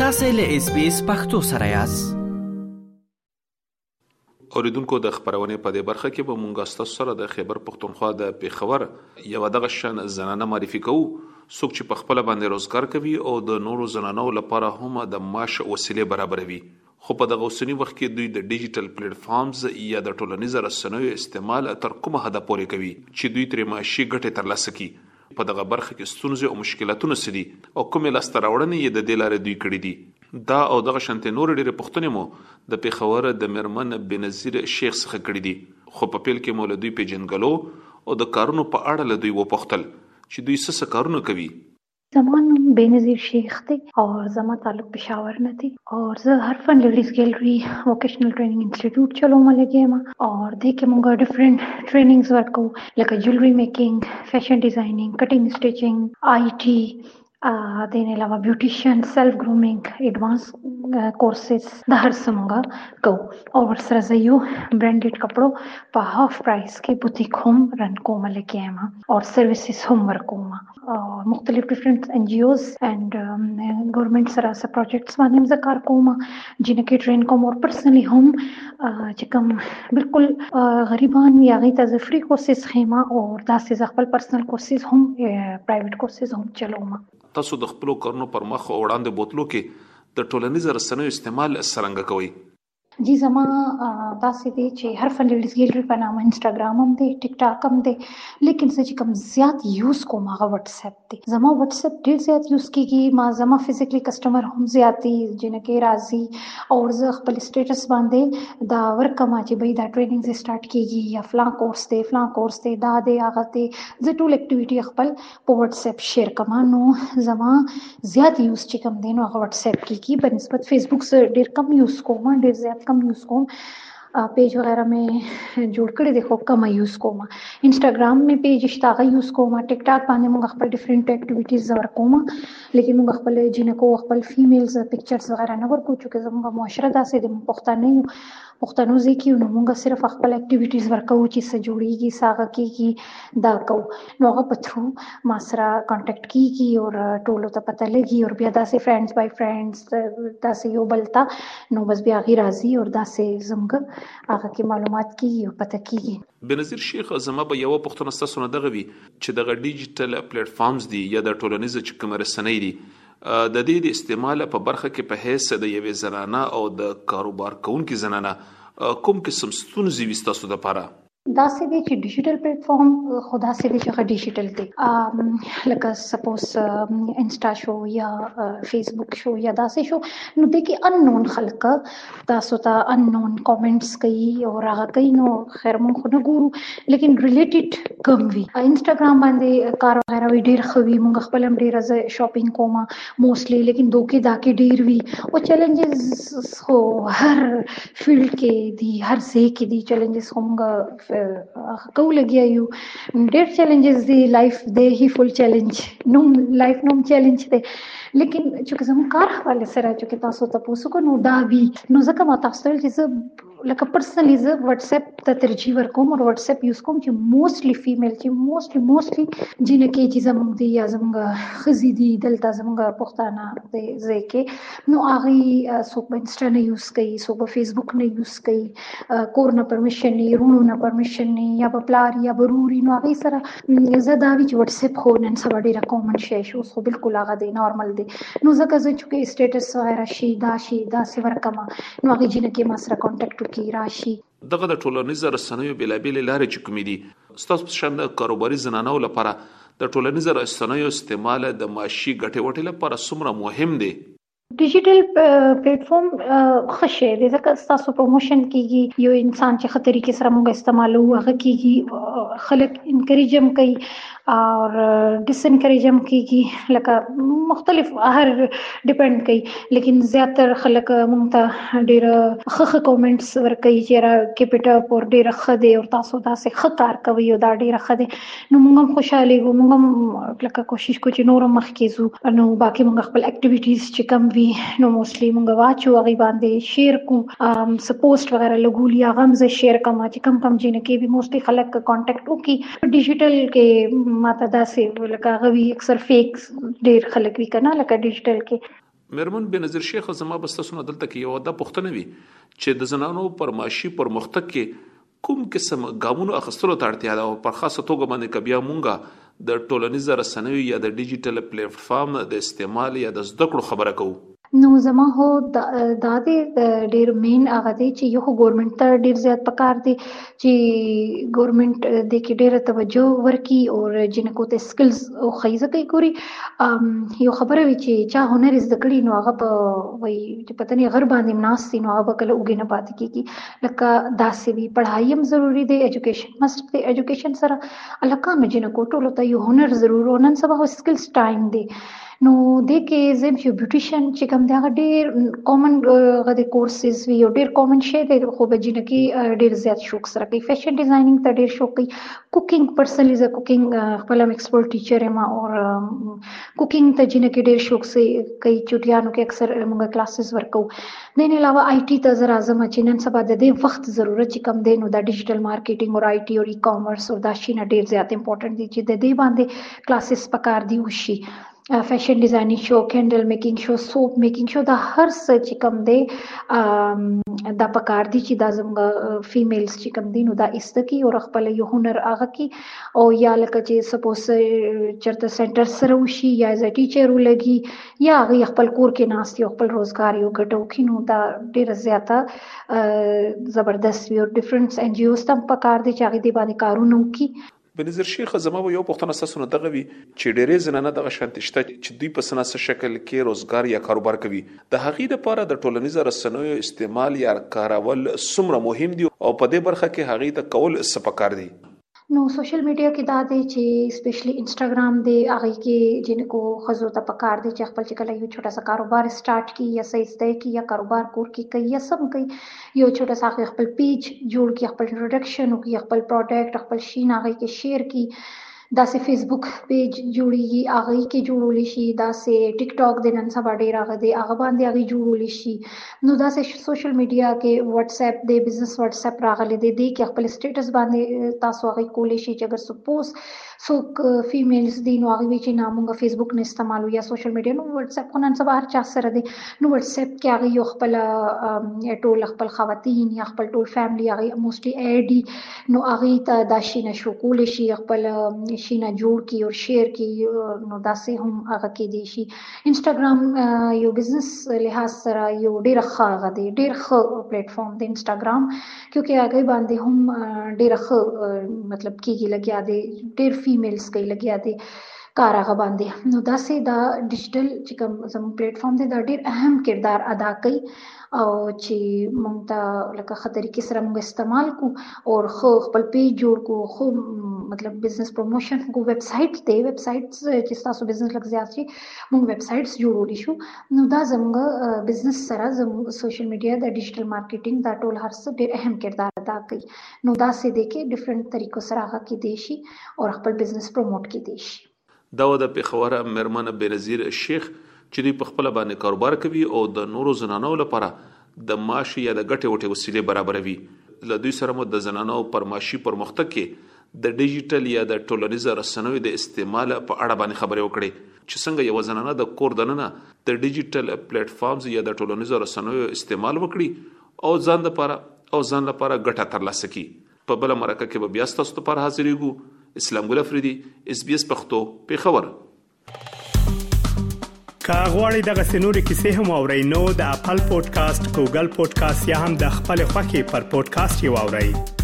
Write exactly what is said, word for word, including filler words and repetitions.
تاسو له اس بي اس پختو سره یاست. اوریدونکو د خبرونه په دې برخه کې به مونږ تاسو سره د خیبر پختونخوا د پیښور یو دغه شان زنانه معرفي کوو څوک چې په خپل باندې روزګار کوي او د نورو زنانو لپاره هم د معاش وسیله برابروي. خو په دغه اوسنی وخت کې دوی د ډیجیټل پلیټ فارمز یا د ټولنیزو رسنیو استعمال تر کومه حد پورې کوي چې دوی ترې معاشي ګټه ترلاسه کړي. په دغه برخه کې ستونزې او مشکلاتونه سدي او کومې لاسته راوړنې یې د دې لارې دوی کړې دي. دا او دغه شانتې نور ډېرې پوښتنې مو د پیښور د میرمن بنظیر شیخ څخه کړې دي. خو په پیل کې مو له دوی پیژنګلو او د کارونو په اړه له دوی وپوښتل چې دوی څه څه کارونه کوي. زمان بینظیر شیخ थे और जमा ताल्लुक पेशावर न थी और ज हरफन ladies gallery vocational training institute चलो म लगे मा और देखे मुंगा डिफरेंट ट्रेनिंग्स वर्क को like jewellery making, fashion designing, cutting stitching, IT देने अलावा beautician, self grooming, advance courses द हर समंगा को और सरजयो ब्रांडेड कपड़ों पर हाफ प्राइस के बुटीक होम रन को मले के एमा और सर्विसेज होम वर्क को मा और मुख्तलिफ डिफरेंट एनजीओज एंड गवर्नमेंट सरा से प्रोजेक्ट्स माध्यम से कार को मा जिन्हें के ट्रेन को और पर्सनली होम चिकम बिल्कुल गरीबान या गई तज फ्री कोर्सेज खेमा और दास से ज़ख्बल personal courses home private courses home चलो मा تاسو د خپل کارونو پر مخ او وړاندې بوتلو کې د ټولنیزو رسنیو استعمال څنګه کوي؟ जी जमा दासे दे चे हर फन लेडीज गैलरी पर नाम इंस्टाग्राम हम दे टिकटॉक हम दे लेकिन सच कम ज्यादा यूज को मागा व्हाट्सएप दे जमा व्हाट्सएप ढेर ज्यादा यूज की की मा जमा फिजिकली कस्टमर हम ज्यादा जिन के राजी और ज खपल स्टेटस बांधे दा वर्क कमा चे भाई दा ट्रेनिंग से स्टार्ट कीगी या फला कोर्स दे फला कोर्स दे दा दे आगा दे ज टूल एक्टिविटी खपल पे व्हाट्सएप शेयर कमानो जमा ज्यादा यूज चे कम देनो व्हाट्सएप की की बनिस्बत फेसबुक से ढेर कम यूज को मा ढेर ज्यादा कम यूज को पेज वगैरह में जोड़ कर देखो कम यूज को मा इंस्टाग्राम में पेज इश्तागा यूज को मा टिकटॉक पाने मुंग खपल डिफरेंट एक्टिविटीज वर को मा लेकिन मुंग खपल जिन को खपल फीमेल्स पिक्चर्स वगैरह न वर को चुके मुंग मुआशरा दा से पुख्ता नहीं पुख्तनो जे की मुंग सिर्फ खपल एक्टिविटीज वर को चीज से जुड़ीगी सागा की की दा को नोगा पथरू मासरा कांटेक्ट की की और टोलो तो पता लगी और बिया दा से फ्रेंड्स बाय फ्रेंड्स दा से यो बलता नो बस बिया गी राजी और दा से जमग هغه کې معلومات کیږي او پته کیږي. بنظیر شیخ زما به یو پښتنه ستاسو نه دغه وی چې دغه ډیجیټل پلیټ فارمز دي یا د ټولنیزو چې کوم رسنۍ دي د دې د استعمال په برخه کې په هیڅ د یوې زنانه او د کاروبار کوونکې زنانه کوم قسم ستونزې وي ستاسو لپاره؟ دا سه دي چې ډیجیټل پلیټ فارم خدا سه دي چې ډیجیټل دي لکه سپوز انسټا شو یا فیسبوک شو یا دا سه شو نو د کې اننون خلک تاسو ته اننون کمنټس کوي او هغه کوي نو خیر مونږ خو نه ګورو لیکن ریلیټډ کم وی انسټاګرام باندې کار وغیرہ وی ډیر خوي مونږ خپل هم ډیر از شاپینګ کوما موستلی لیکن دوکې داکې ډیر وی او چیلنجز خو هر فیلډ کې دي هر ځای کې دي چیلنجز هم کو لګیا یو ډېر چیلنجز دی لایف دی هی فل چیلنج نو لایف نوم چیلنج دی لیکن چې زموږ کار حواله سره چې تاسو ته پوسو کو نو دا وی نو ځکه ما تاسو ته چې لکه پرسنلی ز واتس اپ ته ترجیح ورکوم او واتس اپ یوز کوم چې موستلی فیمیل چې موستلی موستلی جنه کې چې زموږ دی یا زموږ خزي دی دلته زموږ پښتانه دی ځکه نو هغه سو په انسټا نه یوز کوي سو په فیسبوک نه یوز کوي کور نه پرمیشن نه رونو نه پرمیشن نه یا په پلار یا بروري نو هغه سره زداوی چې واتس اپ خو نن سبا ډیره کومن شي شو خو بالکل هغه دی نارمل دی نو ځکه چې چې سټیټس وغیرہ شي دا شي دا سی ورکما نو هغه جنه کې ما سره کانټیکټ کی راشي. دغه د ټولنیزو رسنیو بېلابېلې لارې چې کومې دي ستاسو په شان د کاروباري زنانو لپاره د ټولنیزو رسنیو استعمال د معاشي ګټې وټې لپاره څومره مهم دی؟ ډیجیټل پلیټ فارم خشه د ځکه تاسو پروموشن کیږي یو انسان چې خطرې کې سره موږ استعمالو هغه کیږي خلک انکریجم کوي اور ډیس انکریجم کیږي لکه مختلف هر ډیپند کوي لیکن زیاتره خلک موږ ته ډیر ښه کمنټس ورکوي چې را کیپټ اپ اور ډیر ښه دی او تاسو داسې ښه کار کوي او دا ډیر ښه دی نو موږ هم خوشاله یو موږ هم لکه کوشش کوو چې نور مخ کېزو نو باقي موږ خپل اکټیویټیز چې کم وي نو موستلی موږ واچو هغه باندې شیر کو سپوست وغیرہ لګولي هغه هم زه شیر کوم چې کم کم جنه کې به موستلی خلک کانټیکټ وکي ډیجیټل کې ماته داسې لکه غوي اکثر فیک ډیر خلک وی کنه لکه ډیجیټل کې مرمن بنظیر شیخ زما بستاسونه دلته کې یو د پښتنه وی چې د زنانو پر معاشي پر مختک کې کوم قسم ګامونو اخستلو ته اړتیا ده او پر خاصه توګه باندې کبیا مونږه د ټولنیز رسنیو یا د ډیجیټل پلیټ فارم د استعمال یا د زده کړو خبره کوو. نو زما هو دا د ډیر مین هغه دی چې یو ګورنمنت ته ډیر زیات پکار دی چې ګورنمنت د کې ډیره توجه ورکړي او جنکو ته سکلز او خیزه کوي ګوري. یو خبره وی چې چا هنر زده کړي نو هغه په وای چې پته نه غر باندې مناسي نو هغه کله وګینه پات کیږي لکه داسې وی پڑھائی هم ضروری دی ایجوکیشن مست دی ایجوکیشن سره الکه جنکو ټولو ته یو هنر ضرور او نن سبا سکلز ټایم دی. نو د کې زم یو بیوټیشن چې کوم دا ډیر کامن غو کورسز وی او ډیر کامن شی دی خو به جن کې ډیر زیات شوق سره کوي. فیشن ډیزاینینګ ته ډیر شوق کوي. کوکینګ پرسنلی ز کوکینګ خپل ام ایکسپرت ټیچر یم او کوکینګ ته جن کې ډیر شوق سي کوي. چټیانو کې اکثر موږ کلاسز ورکو. د نه علاوه آی ټی ته زرا اعظم چې نن سبا د دې وخت ضرورت چې کم دی نو د ډیجیټل مارکیټینګ او آی ټی او ای کامرس او دا شي نه ډیر زیات امپورټنٹ دي چې د دې باندې کلاسز پکار دی وشي. فیشن ډیزاینینګ شو کینډل میکینګ شو سوپ میکینګ شو دا هر څه چې کم دی دا پکار دي چې دا زموږ فیمیلز چې کم دي نو دا استکی او خپل یو هنر هغه کی او یا لکه چې سپوز چرته سنټر سره وشي یا از ټیچر ولګي یا هغه خپل کور کې ناست یو خپل روزګار یو ګټو کی نو دا ډیر زیاته زبردست وی او ډیفرنس ان جی اوز تم پکار دي چې هغه دی باندې کارونه وکي. بنظیر شیخ زما یو پښتنه ساسونه دغه وی چې ډېرې زنانه دغه شانتشته چې دوی په سناسه شکل کې روزګار یا کاروبار کوي د هغې لپاره د ټولنیز رسنیو استعمال یا کارول څومره مهم دي او په دې برخه کې هغې ته کول څه پکار دي؟ نو سوشل میډیا کې دا دی چې سپیشلی انسټاګرام دی هغه کې جنکو خزو ته پکار دی چې خپل چې کله یو چھوٹا سا کاروبار سٹارټ کی یا صحیح ځای کی یا کاروبار کور کې کوي یا سم کوي یو چھوٹا سا خپل پیج جوړ کی خپل انټروډکشن او کی خپل پروډکټ خپل شي نه هغه کې شیر کی داسې فیسبوک پیج جوړیږي هغه کې جوړول شي داسې ټیک ټاک د نن سبا ډیر هغه دی هغه باندې هغه جوړول شي نو داسې سوشل میډیا کې واتس اپ دی بزنس واتس اپ راغلي دی د کې خپل سټیټس باندې تاسو هغه کولې شي چې اگر سپوز څوک فیمیلز دي نو هغه چې نامونګه فیسبوک نه استعمالو یا سوشل میډیا نو واتس اپ کو نن سبا هر چا سره دی نو واتس اپ کې هغه یو خپل ټول خپل خواتین یا خپل ټول فیملی هغه موستلی ایډي نو هغه ته داشي نشو کولې شي خپل شي نه جوړ کی او شیر کی نو داسې هم هغه کې دی شي. انسټاګرام یو بزنس لحاظ سره یو ډیر ښه هغه دی ډیر ښه پلیټ فارم دی انسټاګرام کیونکه هغه باندې هم ډیر ښه مطلب کیږي لګیا دی ډیر فیمیلز کوي لګیا دی کار هغه باندې نو داسې دا ډیجیټل چې کوم زموږ پلیټ فارم دی دا ډیر اهم کردار ادا کوي او چې مونږ ته لکه خطرې کې سره مونږ استعمال کو او خو خپل پیج جوړ کو خو مطلب بزنس پروموشن کو ویب سایټ ته ویب سایټس چې تاسو بزنس لګ زیات شي مونږ ویب سایټس جوړولی شو نو دا زموږ بزنس سره زموږ سوشل میډیا د ډیجیټل مارکیټینګ دا ټول هر څه ډیر اهم کردار ادا کوي نو دا سې د کې ډیفرنٹ طریقو سره هغه کې دی شي او خپل بزنس پروموټ کې دی شي. دا و د پیښور مرمن بنظیر شیخ چې دوی په خپل باندې کاروبار کوي او د نورو زنانو لپاره د معاشي یا د ګټې وټې وسیلې برابروي. له دوی سره مو د زنانو پر معاشي پرمختګ کې د ډیجیټل یا د ټولنیز رسنیو د استعمال په اړه باندې خبرې وکړې چې څنګه یو زنانه د کور دننه د ډیجیټل پلیټ فارمز یا د ټولنیز رسنیو استعمال وکړي او ځان لپاره او ځان لپاره ګټه ترلاسه کړي. په بل مرکه کې به بیا تاسو ته پر حاضرېږو. اسلام ګل افریدي اس بي اس پښتو پیښور. کا غواړئ دغه سنوري کیسې هم او رینو د خپل پودکاسټ ګوګل پودکاسټ یا هم د خپل خاكي پر پودکاسټ یو اورئ